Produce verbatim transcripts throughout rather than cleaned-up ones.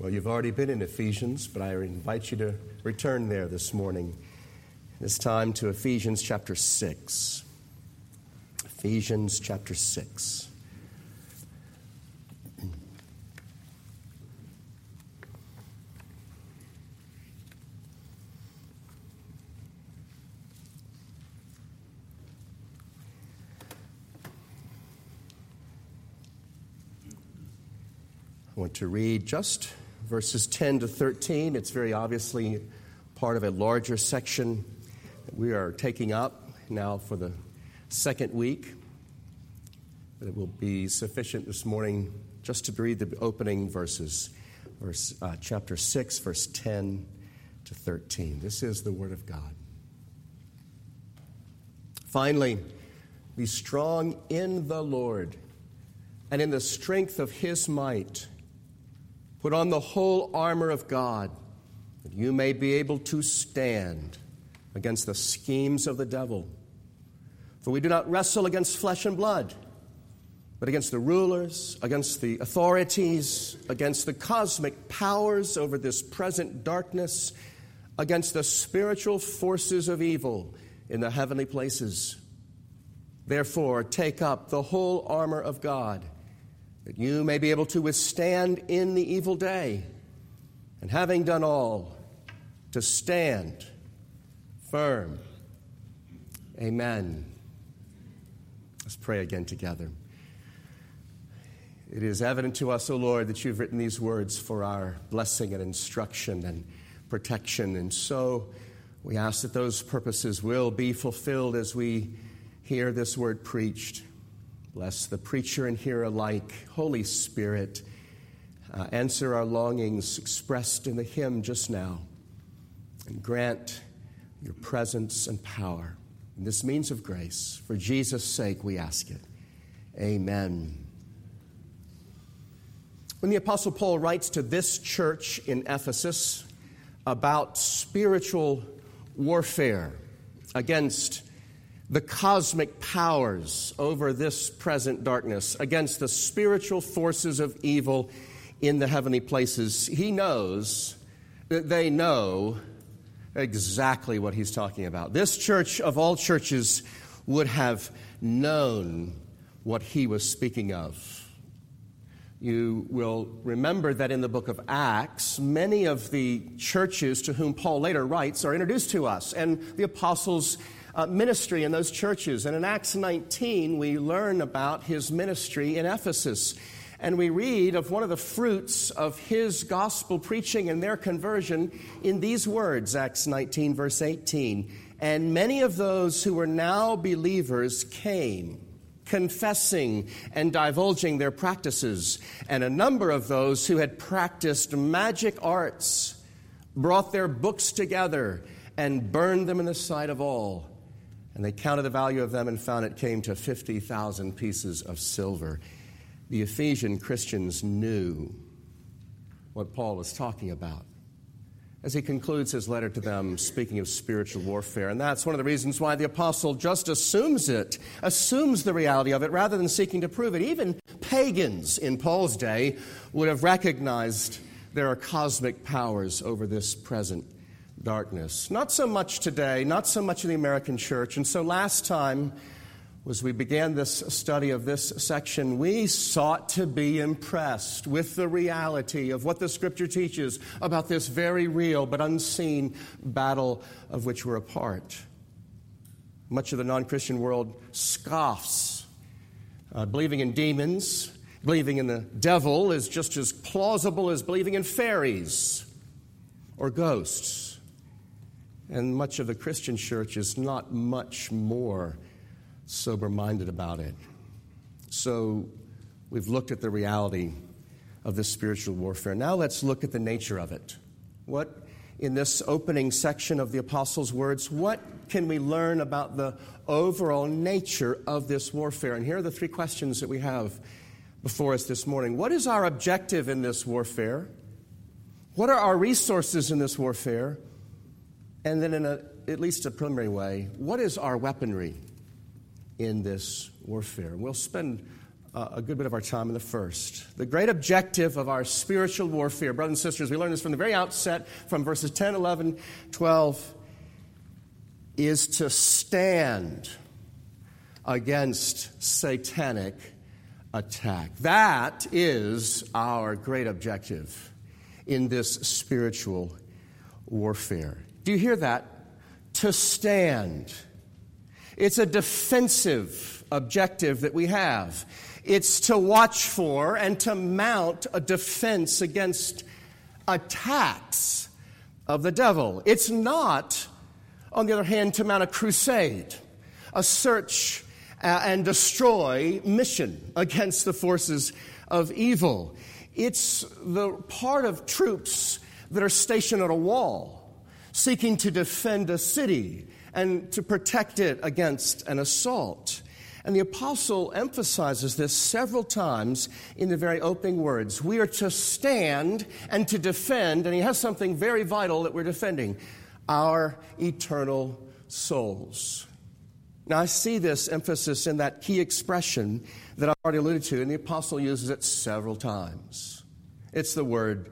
Well, you've already been in Ephesians, but I invite you to return there this morning. This time to Ephesians chapter six. Ephesians chapter six. I want to read just verses ten to thirteen. It's very obviously part of a larger section that we are taking up now for the second week. But it will be sufficient this morning just to read the opening verses, verse uh, chapter six, verse ten to thirteen. This is the Word of God. Finally, be strong in the Lord and in the strength of His might. Put on the whole armor of God, that you may be able to stand against the schemes of the devil. For we do not wrestle against flesh and blood, but against the rulers, against the authorities, against the cosmic powers over this present darkness, against the spiritual forces of evil in the heavenly places. Therefore, take up the whole armor of God, that you may be able to withstand in the evil day, and having done all, to stand firm. Amen. Let's pray again together. It is evident to us, O Lord, that you've written these words for our blessing and instruction and protection, and so we ask that those purposes will be fulfilled as we hear this word preached. Bless the preacher and hearer alike. Holy Spirit, uh, answer our longings expressed in the hymn just now, and grant your presence and power in this means of grace. For Jesus' sake we ask it. Amen. When the Apostle Paul writes to this church in Ephesus about spiritual warfare against the cosmic powers over this present darkness, against the spiritual forces of evil in the heavenly places, he knows that they know exactly what he's talking about. This church of all churches would have known what he was speaking of. You will remember that in the book of Acts, many of the churches to whom Paul later writes are introduced to us, and the apostles' Uh, ministry in those churches. And in Acts nineteen, we learn about his ministry in Ephesus. And we read of one of the fruits of his gospel preaching and their conversion in these words, Acts nineteen, verse eighteen. And many of those who were now believers came, confessing and divulging their practices. And a number of those who had practiced magic arts brought their books together and burned them in the sight of all. And they counted the value of them and found it came to fifty thousand pieces of silver. The Ephesian Christians knew what Paul was talking about as he concludes his letter to them, speaking of spiritual warfare. And that's one of the reasons why the apostle just assumes it, assumes the reality of it, rather than seeking to prove it. Even pagans in Paul's day would have recognized there are cosmic powers over this present darkness. Not so much today, not so much in the American church. And so last time, as we began this study of this section, we sought to be impressed with the reality of what the Scripture teaches about this very real but unseen battle of which we're a part. Much of the non-Christian world scoffs. Uh, believing in demons, believing in the devil is just as plausible as believing in fairies or ghosts. And much of the Christian church is not much more sober-minded about it. So we've looked at the reality of this spiritual warfare. Now let's look at the nature of it. What, in this opening section of the Apostles' words, what can we learn about the overall nature of this warfare? And here are the three questions that we have before us this morning. What is our objective in this warfare? What are our resources in this warfare? And then in a, at least a preliminary way, what is our weaponry in this warfare? We'll spend uh, a good bit of our time in the first. The great objective of our spiritual warfare, brothers and sisters, we learn this from the very outset, from verses ten, eleven, twelve, is to stand against satanic attack. That is our great objective in this spiritual warfare. Do you hear that? To stand. It's a defensive objective that we have. It's to watch for and to mount a defense against attacks of the devil. It's not, on the other hand, to mount a crusade, a search and destroy mission against the forces of evil. It's the part of troops that are stationed at a wall, seeking to defend a city and to protect it against an assault. And the apostle emphasizes this several times in the very opening words. We are to stand and to defend, and he has something very vital that we're defending, our eternal souls. Now, I see this emphasis in that key expression that I've already alluded to, and the apostle uses it several times. It's the word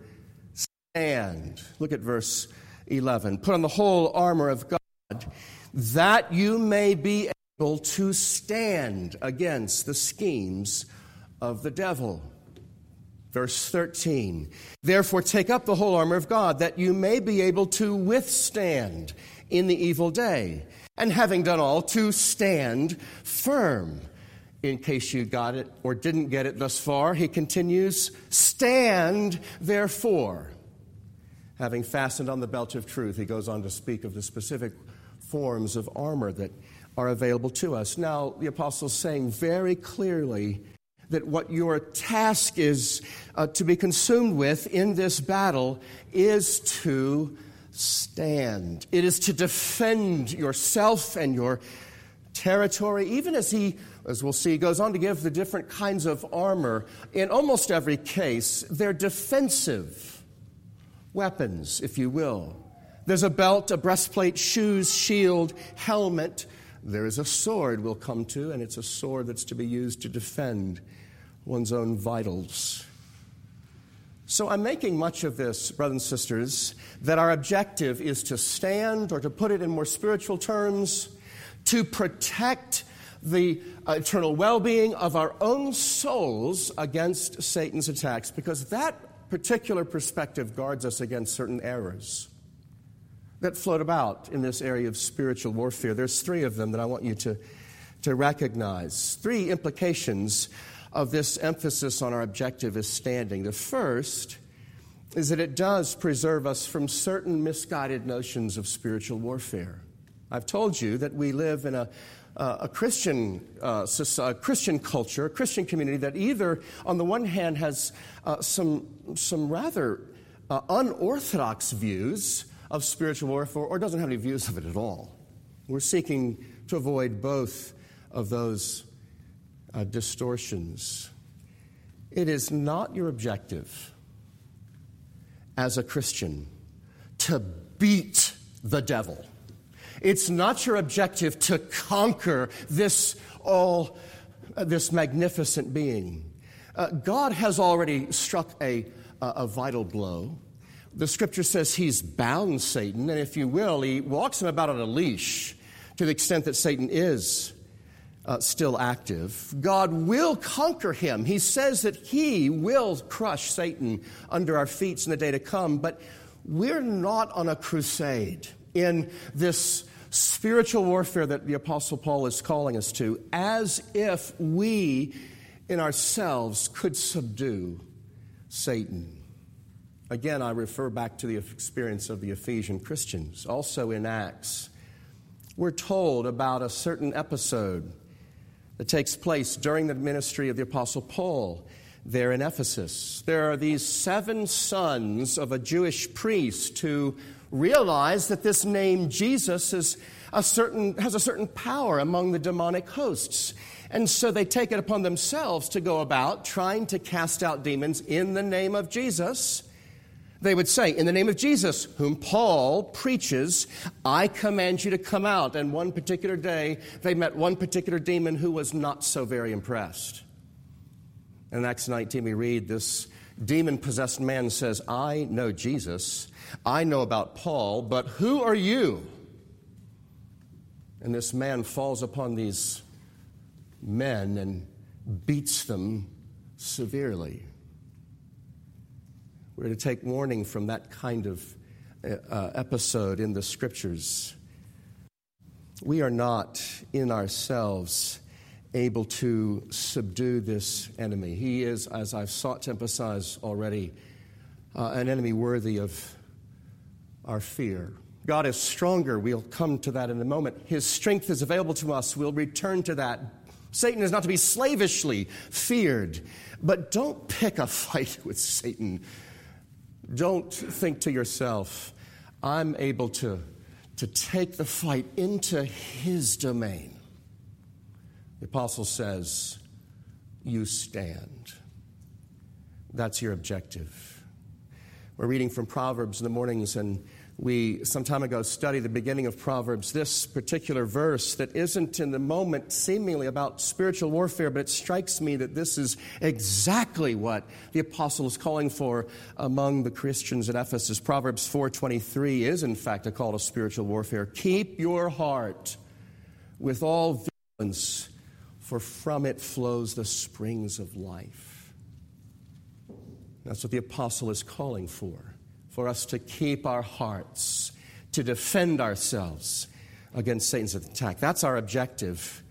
stand. Look at verse eleven. Put on the whole armor of God, that you may be able to stand against the schemes of the devil. Verse thirteen. Therefore, take up the whole armor of God, that you may be able to withstand in the evil day. And having done all, to stand firm. In case you got it or didn't get it thus far, he continues, stand therefore. Having fastened on the belt of truth, he goes on to speak of the specific forms of armor that are available to us. Now, the apostle is saying very clearly that what your task is uh, to be consumed with in this battle is to stand. It is to defend yourself and your territory, even as he, as we'll see, goes on to give the different kinds of armor. In almost every case, they're defensive weapons, if you will. There's a belt, a breastplate, shoes, shield, helmet. There is a sword we'll come to, and it's a sword that's to be used to defend one's own vitals. So I'm making much of this, brothers and sisters, that our objective is to stand, or to put it in more spiritual terms, to protect the eternal well-being of our own souls against Satan's attacks, because that particular perspective guards us against certain errors that float about in this area of spiritual warfare. There's three of them that I want you to, to recognize. Three implications of this emphasis on our objective as standing. The first is that it does preserve us from certain misguided notions of spiritual warfare. I've told you that we live in a, uh, a Christian uh, a Christian culture, a Christian community that either, on the one hand, has uh, some, some rather uh, unorthodox views of spiritual warfare, or doesn't have any views of it at all. We're seeking to avoid both of those Uh, distortions. It is not your objective as a Christian to beat the devil. It's not your objective to conquer this all, uh, this magnificent being. Uh, God has already struck a, a, a vital blow. The Scripture says He's bound Satan, and if you will, He walks him about on a leash to the extent that Satan is Uh, still active. God will conquer him. He says that He will crush Satan under our feet in the day to come, but we're not on a crusade in this spiritual warfare that the Apostle Paul is calling us to, as if we in ourselves could subdue Satan. Again, I refer back to the experience of the Ephesian Christians. Also in Acts, we're told about a certain episode that takes place during the ministry of the Apostle Paul there in Ephesus. There are these seven sons of a Jewish priest who realize that this name Jesus is a certain, has a certain power among the demonic hosts. And so they take it upon themselves to go about trying to cast out demons in the name of Jesus. They would say, in the name of Jesus, whom Paul preaches, I command you to come out. And one particular day, they met one particular demon who was not so very impressed. In Acts nineteen, we read this demon-possessed man says, I know Jesus, I know about Paul, but who are you? And this man falls upon these men and beats them severely. We're to take warning from that kind of uh, episode in the Scriptures. We are not in ourselves able to subdue this enemy. He is, as I've sought to emphasize already, uh, an enemy worthy of our fear. God is stronger. We'll come to that in a moment. His strength is available to us. We'll return to that. Satan is not to be slavishly feared. But don't pick a fight with Satan. Don't think to yourself, I'm able to, to take the fight into his domain. The apostle says, you stand. That's your objective. We're reading from Proverbs in the mornings, and we some time ago studied the beginning of Proverbs, this particular verse that isn't in the moment seemingly about spiritual warfare, but it strikes me that this is exactly what the apostle is calling for among the Christians at Ephesus. Proverbs four twenty-three is in fact a call to spiritual warfare. Keep your heart with all vigilance, for from it flows the springs of life. That's what the apostle is calling for, for us to keep our hearts, to defend ourselves against Satan's attack. That's our objective.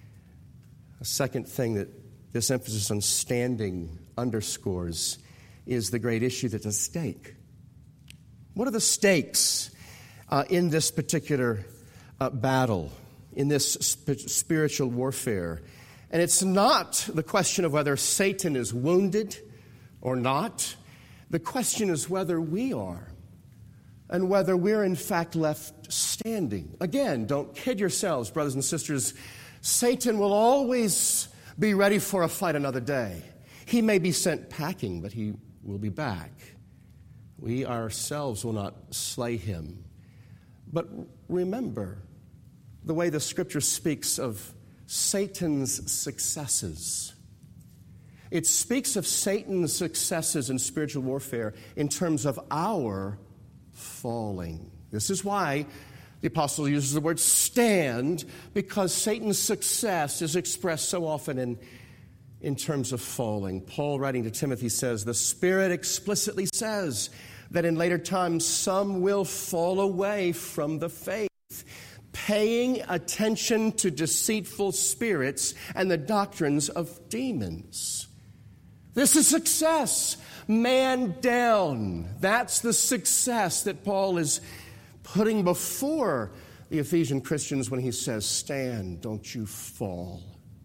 A second thing that this emphasis on standing underscores is the great issue that's at stake. What are the stakes uh, in this particular uh, battle? In this sp- spiritual warfare. And it's not the question of whether Satan is wounded or not. The question is whether we are, and whether we're in fact left standing. Again, don't kid yourselves, brothers and sisters. Satan will always be ready for a fight another day. He may be sent packing, but he will be back. We ourselves will not slay him. But remember, the way the Scripture speaks of Satan's successes. It speaks of Satan's successes in spiritual warfare in terms of our falling. This is why the apostle uses the word stand, because Satan's success is expressed so often in, in terms of falling. Paul, writing to Timothy, says, the Spirit explicitly says that in later times some will fall away from the faith, paying attention to deceitful spirits and the doctrines of demons. This is success. Man down. That's the success that Paul is putting before the Ephesian Christians when he says, stand, don't you fall.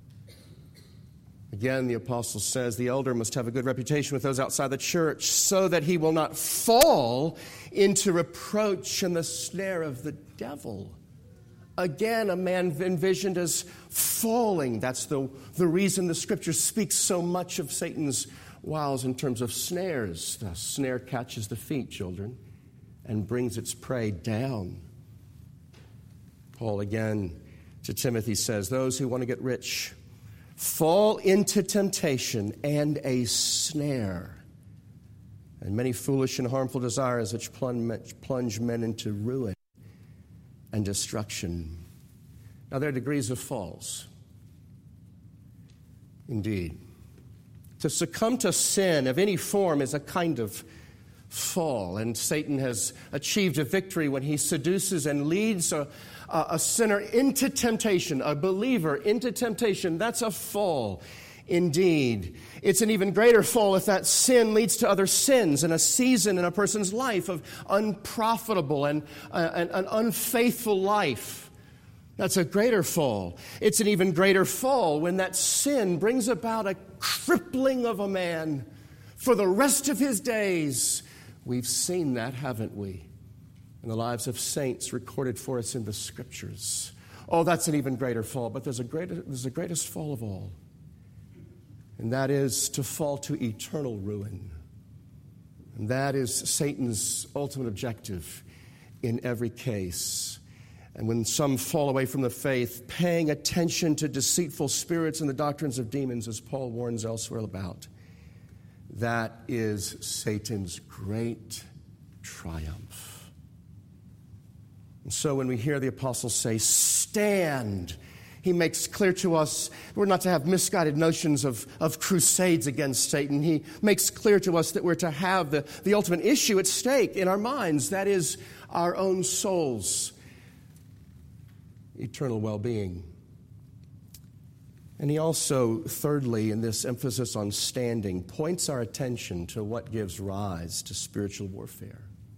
Again, the apostle says the elder must have a good reputation with those outside the church so that he will not fall into reproach and the snare of the devil. Again, a man envisioned as falling. That's the, the reason the Scripture speaks so much of Satan's wiles in terms of snares. The snare catches the feet, children, and brings its prey down. Paul again to Timothy says, those who want to get rich fall into temptation and a snare, and many foolish and harmful desires which plunge men into ruin and destruction. Now, there are degrees of falls. Indeed. To succumb to sin of any form is a kind of fall, and Satan has achieved a victory when he seduces and leads a, a, a sinner into temptation, a believer into temptation. That's a fall. Indeed. It's an even greater fall if that sin leads to other sins in a season in a person's life of unprofitable and uh, an, an unfaithful life. That's a greater fall. It's an even greater fall when that sin brings about a crippling of a man for the rest of his days. We've seen that, haven't we? In the lives of saints recorded for us in the Scriptures. Oh, that's an even greater fall, but there's a greater, there's the greatest fall of all. And that is to fall to eternal ruin. And that is Satan's ultimate objective in every case. And when some fall away from the faith, paying attention to deceitful spirits and the doctrines of demons, as Paul warns elsewhere about, that is Satan's great triumph. And so when we hear the apostle say, stand, he makes clear to us we're not to have misguided notions of, of crusades against Satan. He makes clear to us that we're to have the, the ultimate issue at stake in our minds, that is our own souls' eternal well-being. And he also, thirdly, in this emphasis on standing, points our attention to what gives rise to spiritual warfare.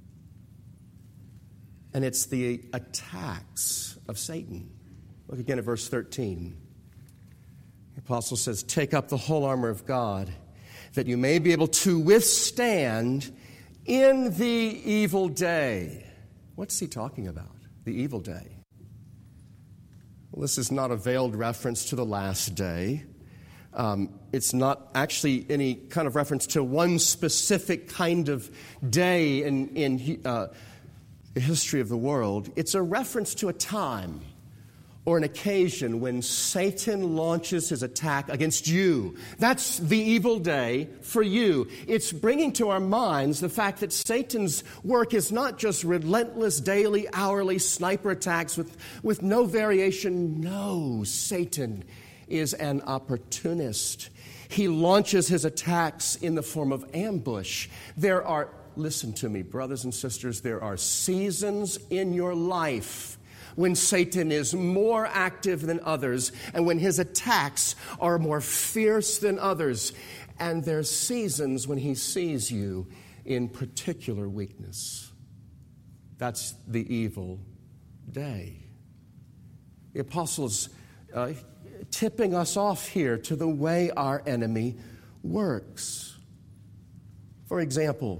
And it's the attacks of Satan. Look again at verse thirteen. The apostle says, take up the whole armor of God, that you may be able to withstand in the evil day. What's he talking about? The evil day. Well, this is not a veiled reference to the last day. Um, it's not actually any kind of reference to one specific kind of day in, in uh, the history of the world. It's a reference to a time or an occasion when Satan launches his attack against you. That's the evil day for you. It's bringing to our minds the fact that Satan's work is not just relentless, daily, hourly sniper attacks with, with no variation. No, Satan is an opportunist. He launches his attacks in the form of ambush. There are, listen to me, brothers and sisters, there are seasons in your life when Satan is more active than others, and when his attacks are more fierce than others. And there's seasons when he sees you in particular weakness. That's the evil day. The apostle is uh, tipping us off here to the way our enemy works. For example,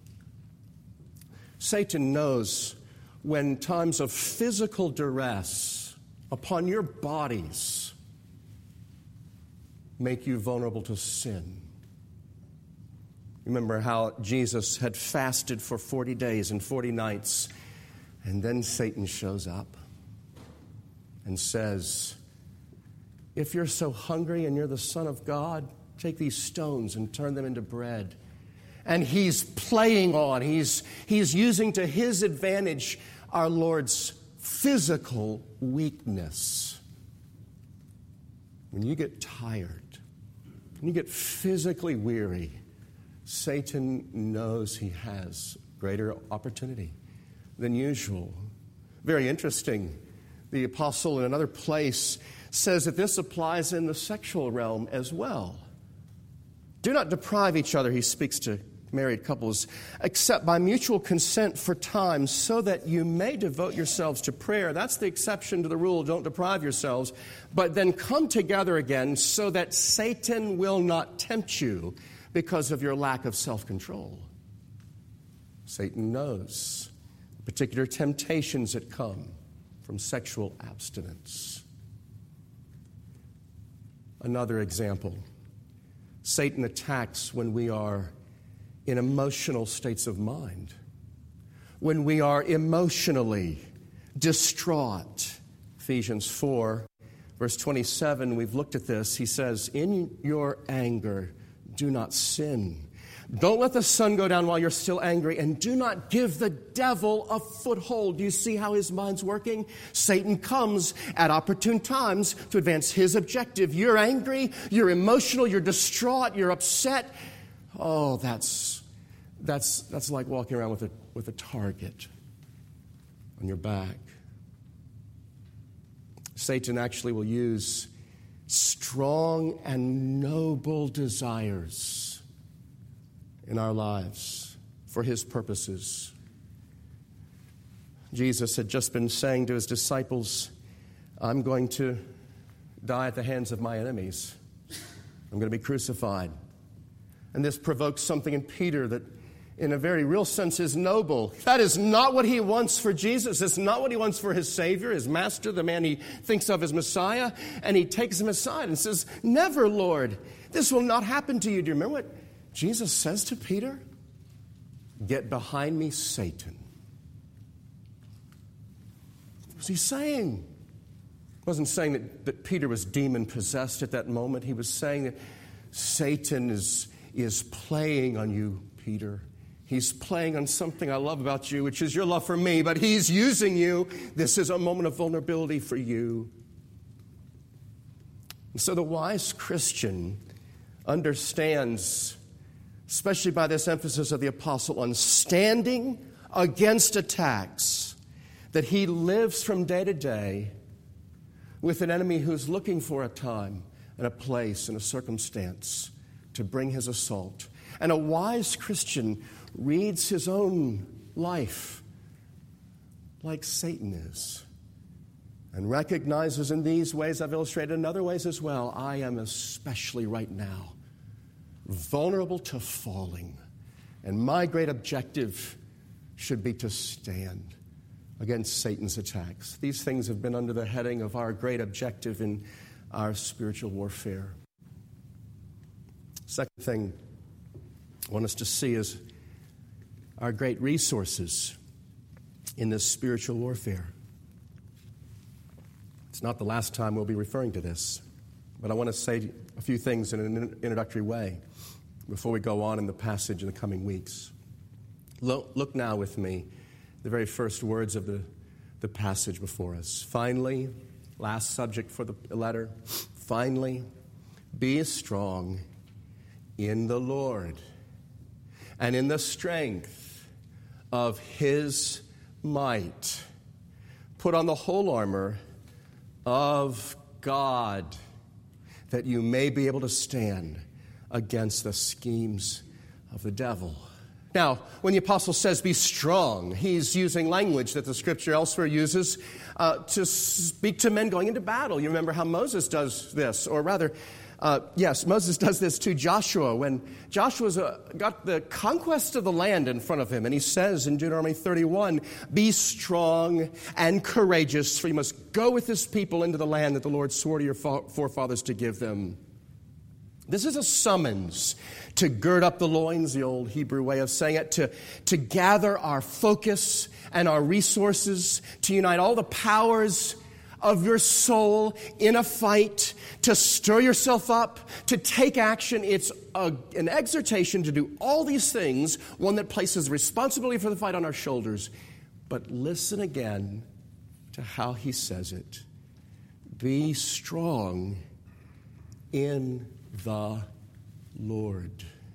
Satan knows when times of physical duress upon your bodies make you vulnerable to sin. Remember how Jesus had fasted for forty days and forty nights, and then Satan shows up and says, if you're so hungry and you're the Son of God, take these stones and turn them into bread. And he's playing on, he's, he's using to his advantage our Lord's physical weakness. When you get tired, when you get physically weary, Satan knows he has greater opportunity than usual. Very interesting. The apostle in another place says that this applies in the sexual realm as well. Do not deprive each other, he speaks to married couples, except by mutual consent for time, so that you may devote yourselves to prayer. That's the exception to the rule, don't deprive yourselves. But then come together again so that Satan will not tempt you because of your lack of self-control. Satan knows the particular temptations that come from sexual abstinence. Another example, Satan attacks when we are in emotional states of mind, when we are emotionally distraught. Ephesians four, verse twenty-seven, we've looked at this. He says, in your anger, do not sin. Don't let the sun go down while you're still angry, and do not give the devil a foothold. Do you see how his mind's working? Satan comes at opportune times to advance his objective. You're angry, you're emotional, you're distraught, you're upset. Oh, that's that's that's like walking around with a with a target on your back. Satan actually will use strong and noble desires in our lives for his purposes. Jesus had just been saying to his disciples, I'm going to die at the hands of my enemies. I'm going to be crucified. And this provokes something in Peter that, in a very real sense, is noble. That is not what he wants for Jesus. It's not what he wants for his Savior, his Master, the man he thinks of as Messiah. And he takes him aside and says, never, Lord. This will not happen to you. Do you remember what Jesus says to Peter? Get behind me, Satan. was he saying? He wasn't saying that, that Peter was demon-possessed at that moment. He was saying that Satan is, is playing on you, Peter. He's playing on something I love about you, which is your love for me, but he's using you. This is a moment of vulnerability for you. And so the wise Christian understands, especially by this emphasis of the apostle on standing against attacks, that he lives from day to day with an enemy who's looking for a time and a place and a circumstance to bring his assault. And a wise Christian reads his own life like Satan is and recognizes in these ways I've illustrated, in other ways as well, I am especially right now vulnerable to falling. And my great objective should be to stand against Satan's attacks. These things have been under the heading of our great objective in our spiritual warfare. Second thing I want us to see is our great resources in this spiritual warfare. It's not the last time we'll be referring to this, but I want to say a few things in an introductory way before we go on in the passage in the coming weeks. Look, look now with me the very first words of the, the passage before us. Finally, last subject for the letter, finally, be strong in the Lord and in the strength of his might. Put on the whole armor of God, that you may be able to stand against the schemes of the devil. Now, when the apostle says be strong, he's using language that the scripture elsewhere uses uh, to speak to men going into battle. You remember how Moses does this, or rather, uh, yes, Moses does this to Joshua when Joshua's uh, got the conquest of the land in front of him, and he says in Deuteronomy thirty-one, be strong and courageous, for you must go with this people into the land that the Lord swore to your forefathers to give them. This is a summons to gird up the loins, the old Hebrew way of saying it, to, to gather our focus and our resources, to unite all the powers of your soul in a fight, to stir yourself up, to take action. It's a, an exhortation to do all these things, one that places responsibility for the fight on our shoulders. But listen again to how he says it. Be strong in the Lord.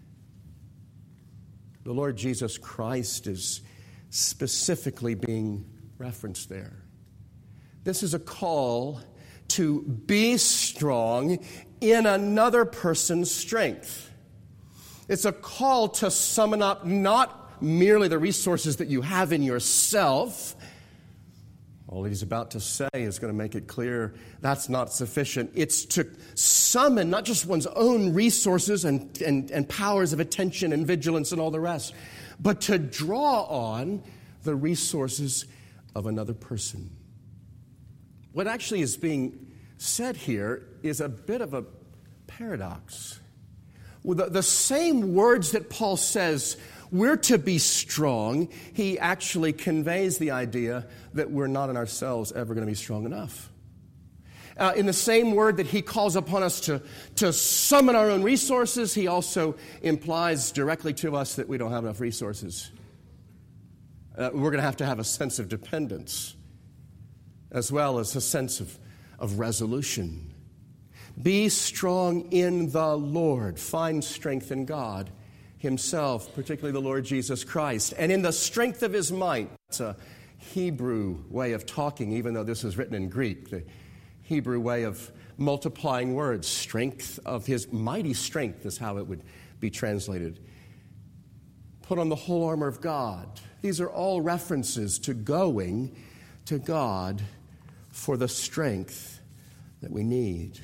The Lord Jesus Christ is specifically being referenced there. This is a call to be strong in another person's strength. It's a call to summon up not merely the resources that you have in yourself. All he's about to say is going to make it clear that's not sufficient. It's to summon not just one's own resources and, and, and powers of attention and vigilance and all the rest, but to draw on the resources of another person. What actually is being said here is a bit of a paradox. With the, the same words that Paul says we're to be strong, he actually conveys the idea that we're not in ourselves ever going to be strong enough. Uh, in the same word that he calls upon us to, to summon our own resources, he also implies directly to us that we don't have enough resources. Uh, we're going to have to have a sense of dependence as well as a sense of, of resolution. Be strong in the Lord. Find strength in God himself, particularly the Lord Jesus Christ, and in the strength of his might. It's a Hebrew way of talking, even though this is written in Greek. The Hebrew way of multiplying words. Strength of his mighty strength is how it would be translated. Put on the whole armor of God. These are all references to going to God for the strength that we need.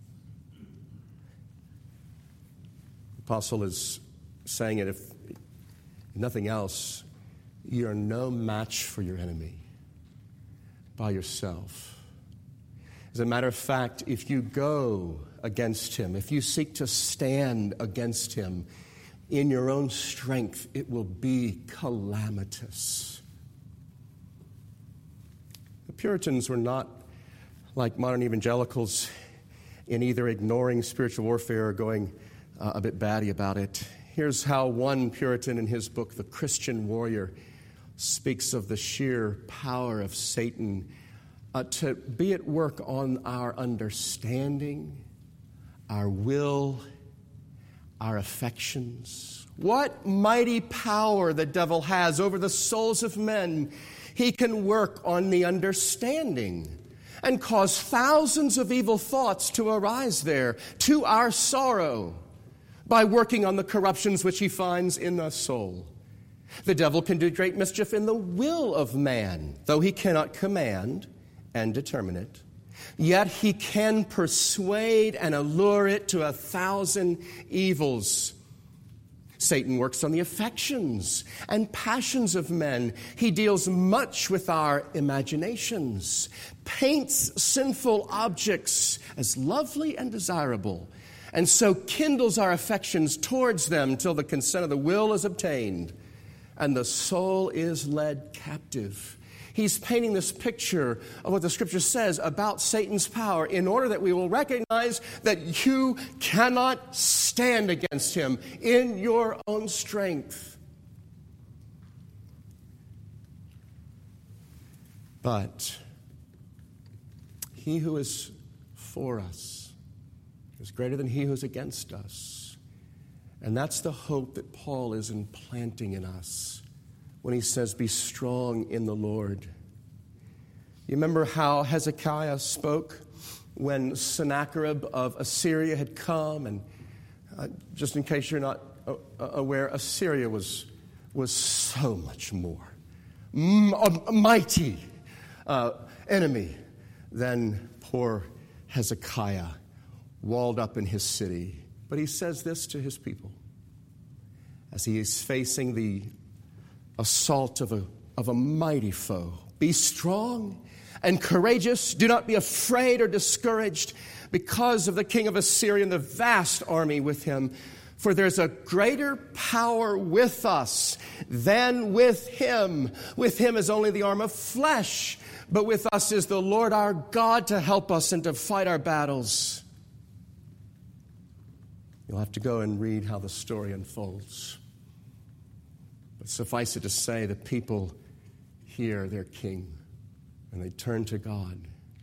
The apostle is saying it, if nothing else, you are no match for your enemy by yourself. As a matter of fact, if you go against him, if you seek to stand against him in your own strength, it will be calamitous. The Puritans were not like modern evangelicals in either ignoring spiritual warfare or going uh, a bit batty about it. Here's how one Puritan in his book, The Christian Warrior, speaks of the sheer power of Satan uh, to be at work on our understanding, our will, our affections. What mighty power the devil has over the souls of men. He can work on the understanding and cause thousands of evil thoughts to arise there, to our sorrow, by working on the corruptions which he finds in the soul. The devil can do great mischief in the will of man, though he cannot command and determine it. Yet he can persuade and allure it to a thousand evils. Satan works on the affections and passions of men. He deals much with our imaginations, paints sinful objects as lovely and desirable, and so kindles our affections towards them till the consent of the will is obtained and the soul is led captive. He's painting this picture of what the Scripture says about Satan's power in order that we will recognize that you cannot stand against him in your own strength. But he who is for us is greater than he who is against us. And that's the hope that Paul is implanting in us when he says, be strong in the Lord. You remember how Hezekiah spoke when Sennacherib of Assyria had come? And uh, just in case you're not uh, aware, Assyria was, was so much more m- a mighty uh, enemy than poor Hezekiah, walled up in his city. But he says this to his people as he is facing the assault of a, of a mighty foe. Be strong and courageous. Do not be afraid or discouraged because of the king of Assyria and the vast army with him. For there's a greater power with us than with him. With him is only the arm of flesh, but with us is the Lord our God to help us and to fight our battles. You'll have to go and read how the story unfolds. But suffice it to say, the people hear their king and they turn to God.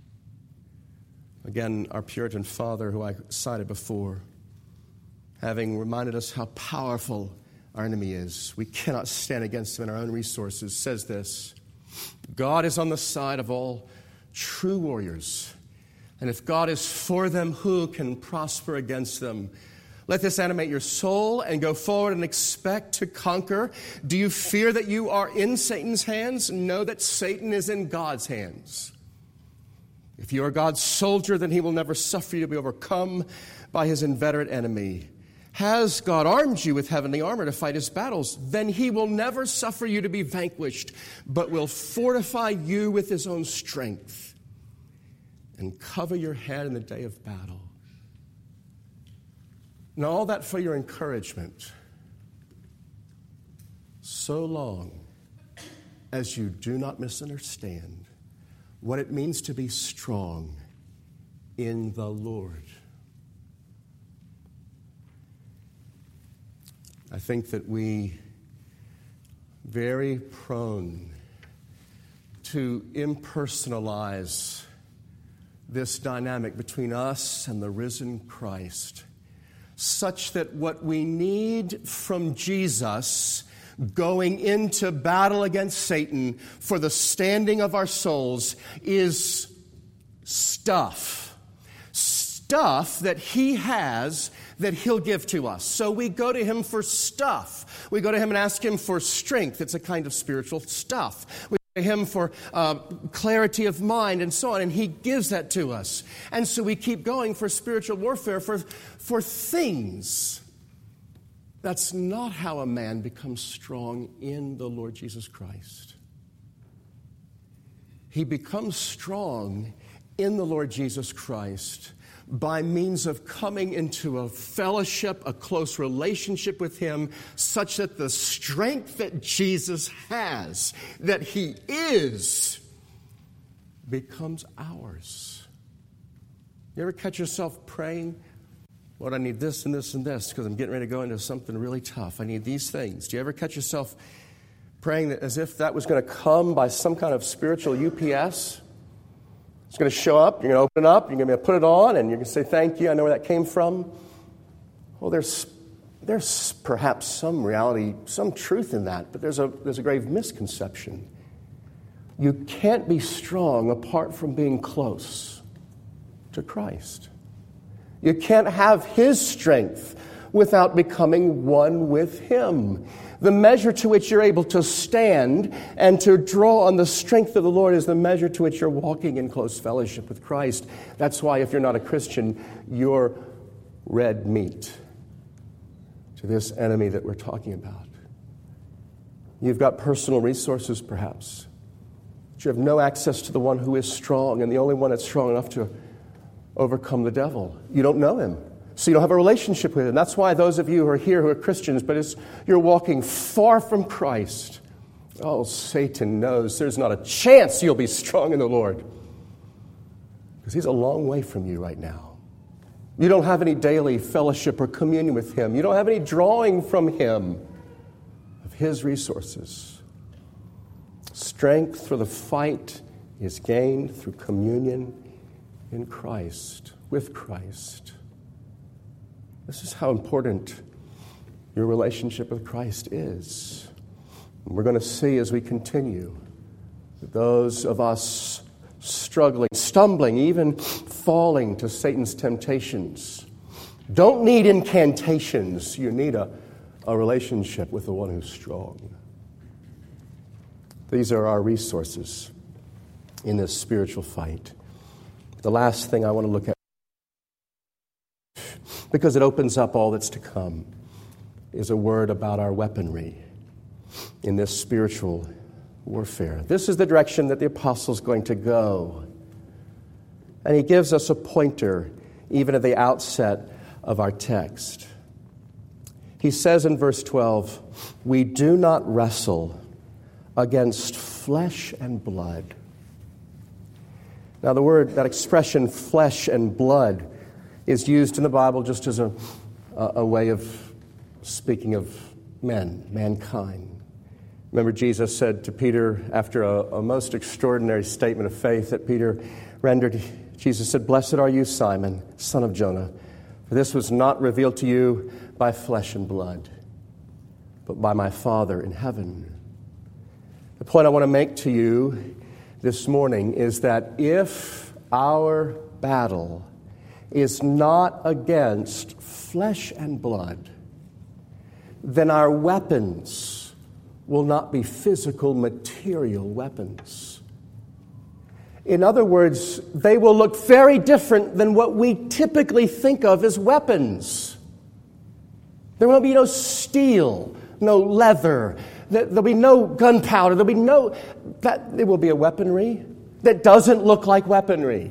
Again, our Puritan father, who I cited before, having reminded us how powerful our enemy is, we cannot stand against him in our own resources, says this: God is on the side of all true warriors. And if God is for them, who can prosper against them? Let this animate your soul and go forward and expect to conquer. Do you fear that you are in Satan's hands? Know that Satan is in God's hands. If you are God's soldier, then he will never suffer you to be overcome by his inveterate enemy. Has God armed you with heavenly armor to fight his battles? Then he will never suffer you to be vanquished, but will fortify you with his own strength and cover your head in the day of battle. Now, all that for your encouragement, so long as you do not misunderstand what it means to be strong in the Lord. I think that we very prone to impersonalize this dynamic between us and the risen Christ, such that what we need from Jesus going into battle against Satan for the standing of our souls is stuff. Stuff that he has that he'll give to us. So we go to him for stuff. We go to him and ask him for strength. It's a kind of spiritual stuff. We go to him for uh, clarity of mind and so on, and he gives that to us. And so we keep going for spiritual warfare, for, for things. That's not how a man becomes strong in the Lord Jesus Christ. He becomes strong in the Lord Jesus Christ by means of coming into a fellowship, a close relationship with him, such that the strength that Jesus has, that he is, becomes ours. You ever catch yourself praying, Lord, I need this and this and this because I'm getting ready to go into something really tough. I need these things. Do you ever catch yourself praying that as if that was going to come by some kind of spiritual U P S? It's going to show up, you're going to open it up, you're going to put it on, and you're going to say, thank you, I know where that came from. Well, there's there's perhaps some reality, some truth in that, but there's a there's a grave misconception. You can't be strong apart from being close to Christ. You can't have His strength without becoming one with Him. The measure to which you're able to stand and to draw on the strength of the Lord is the measure to which you're walking in close fellowship with Christ. That's why if you're not a Christian, you're red meat to this enemy that we're talking about. You've got personal resources, perhaps, but you have no access to the one who is strong and the only one that's strong enough to overcome the devil. You don't know Him. So you don't have a relationship with Him. That's why those of you who are here who are Christians, but it's, you're walking far from Christ. Oh, Satan knows there's not a chance you'll be strong in the Lord. Because he's a long way from you right now. You don't have any daily fellowship or communion with Him. You don't have any drawing from Him of His resources. Strength for the fight is gained through communion in Christ, with Christ. This is how important your relationship with Christ is. And we're going to see as we continue that those of us struggling, stumbling, even falling to Satan's temptations don't need incantations. You need a, a relationship with the one who's strong. These are our resources in this spiritual fight. The last thing I want to look at, because it opens up all that's to come, is a word about our weaponry in this spiritual warfare. This is the direction that the apostle's going to go. And he gives us a pointer even at the outset of our text. He says in verse twelve, "We do not wrestle against flesh and blood." Now the word, that expression, flesh and blood, is used in the Bible just as a, a way of speaking of men, mankind. Remember, Jesus said to Peter, after a, a most extraordinary statement of faith that Peter rendered, Jesus said, "Blessed are you, Simon, son of Jonah, for this was not revealed to you by flesh and blood, but by my Father in heaven." The point I want to make to you this morning is that if our battle is not against flesh and blood, then our weapons will not be physical, material weapons. In other words, they will look very different than what we typically think of as weapons. There will be no steel, no leather, there'll be no gunpowder, there'll be no... That, there will be a weaponry that doesn't look like weaponry.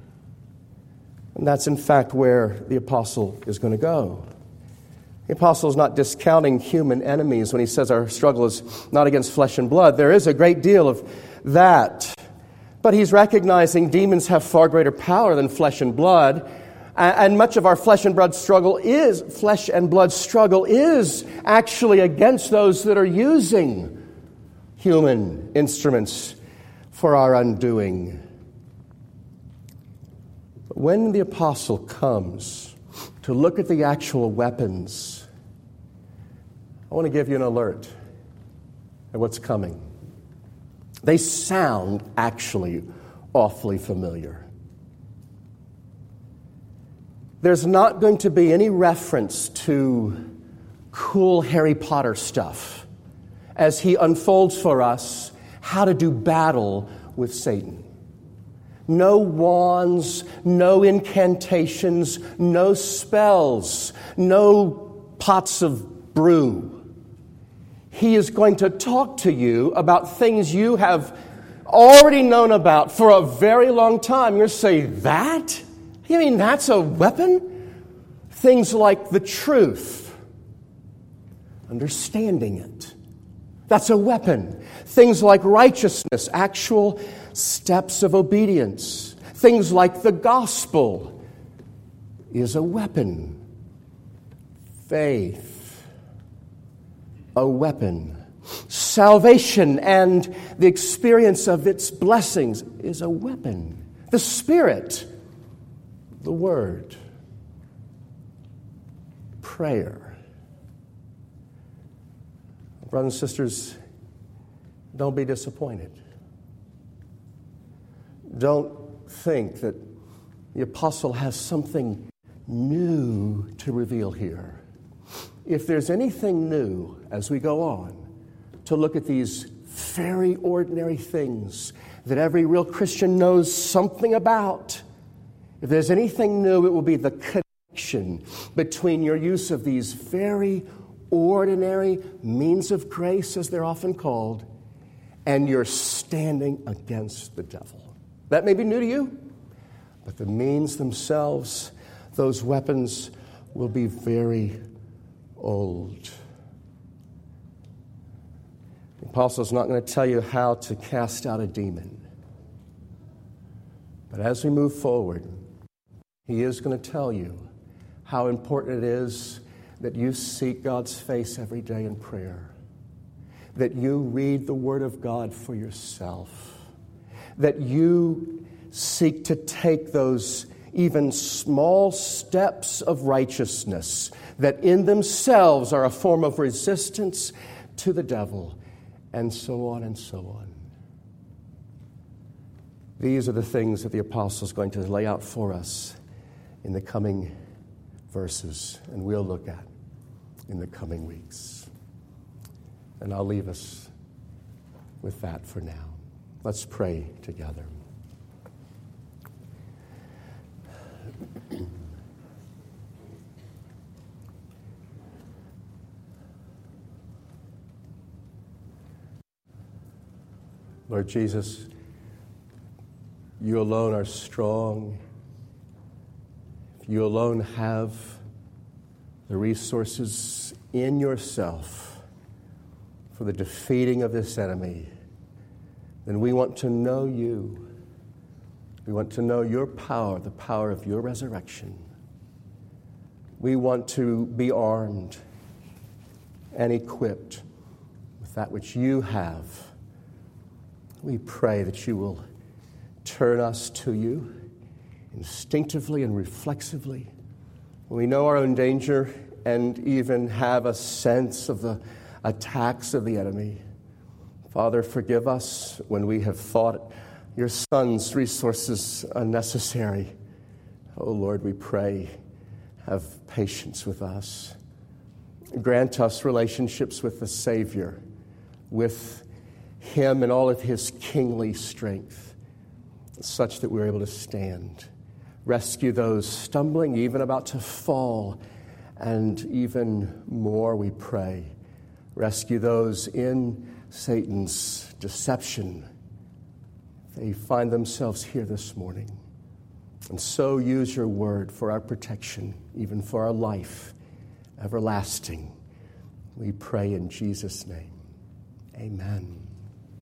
And that's in fact where the apostle is going to go. The apostle is not discounting human enemies when he says our struggle is not against flesh and blood. There is a great deal of that. But he's recognizing demons have far greater power than flesh and blood. And much of our flesh and blood struggle is, flesh and blood struggle is actually against those that are using human instruments for our undoing. But when the apostle comes to look at the actual weapons, I want to give you an alert at what's coming. They sound actually awfully familiar. There's not going to be any reference to cool Harry Potter stuff as he unfolds for us how to do battle with Satan. No wands, no incantations, no spells, no pots of brew. He is going to talk to you about things you have already known about for a very long time. You're going to say, that? You mean that's a weapon? Things like the truth, understanding it. That's a weapon. Things like righteousness, actual steps of obedience. Things like the gospel is a weapon. Faith, a weapon. Salvation and the experience of its blessings is a weapon. The Spirit, the Word, prayer. Brothers and sisters, don't be disappointed. Don't think that the apostle has something new to reveal here. If there's anything new as we go on to look at these very ordinary things that every real Christian knows something about, if there's anything new, it will be the connection between your use of these very ordinary means of grace, as they're often called, and your standing against the devil. That may be new to you, but the means themselves, those weapons, will be very old. The apostle's not going to tell you how to cast out a demon. But as we move forward, he is going to tell you how important it is that you seek God's face every day in prayer, that you read the Word of God for yourself, that you seek to take those even small steps of righteousness that in themselves are a form of resistance to the devil, and so on and so on. These are the things that the apostle is going to lay out for us in the coming verses, and we'll look at in the coming weeks. And I'll leave us with that for now. Let's pray together. Lord Jesus, you alone are strong. You alone have the resources in yourself for the defeating of this enemy. Then we want to know you. We want to know your power, the power of your resurrection. We want to be armed and equipped with that which you have. We pray that you will turn us to you instinctively and reflexively. We know our own danger and even have a sense of the attacks of the enemy. Father, forgive us when we have thought your Son's resources unnecessary. Oh Lord, we pray, have patience with us. Grant us relationships with the Savior, with him and all of his kingly strength, such that we're able to stand. Rescue those stumbling, even about to fall, and even more, we pray. Rescue those in Satan's deception. They find themselves here this morning. And so use your word for our protection, even for our life, everlasting. We pray in Jesus' name. Amen.